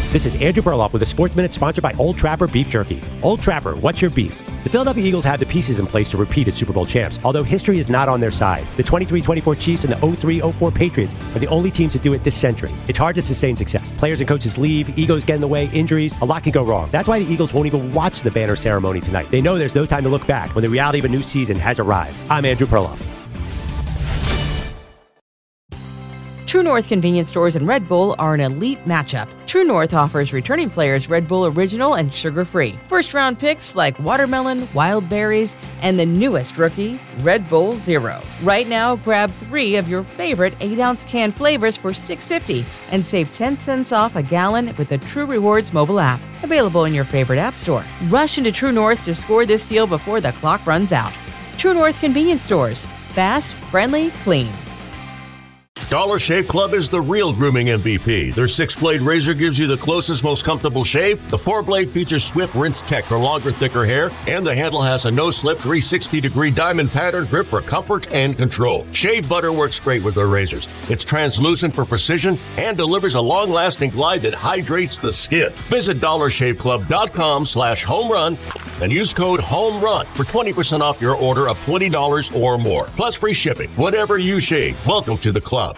This is Andrew Perloff with a Sports Minute sponsored by Old Trapper Beef Jerky. Old Trapper, what's your beef? The Philadelphia Eagles have the pieces in place to repeat as Super Bowl champs, although history is not on their side. The 23-24 Chiefs and the 03-04 Patriots are the only teams to do it this century. It's hard to sustain success. Players and coaches leave, egos get in the way, injuries, a lot can go wrong. That's why the Eagles won't even watch the banner ceremony tonight. They know there's no time to look back when the reality of a new season has arrived. I'm Andrew Perloff. True North convenience stores and Red Bull are an elite matchup. True North offers returning players Red Bull Original and sugar-free. First-round picks like watermelon, wild berries, and the newest rookie, Red Bull Zero. Right now, grab 3 of your favorite 8-ounce can flavors for $6.50 and save 10 cents off a gallon with the True Rewards mobile app. Available in your favorite app store. Rush into True North to score this deal before the clock runs out. True North convenience stores. Fast, friendly, clean. Dollar Shave Club is the real grooming MVP. Their 6-blade razor gives you the closest, most comfortable shave. The 4-blade features Swift Rinse Tech for longer, thicker hair. And the handle has a no-slip 360-degree diamond pattern grip for comfort and control. Shave butter works great with their razors. It's translucent for precision and delivers a long-lasting glide that hydrates the skin. Visit DollarShaveClub.com/homerun and use code HOMERUN for 20% off your order of $20 or more. Plus free shipping. Whatever you shave, welcome to the club.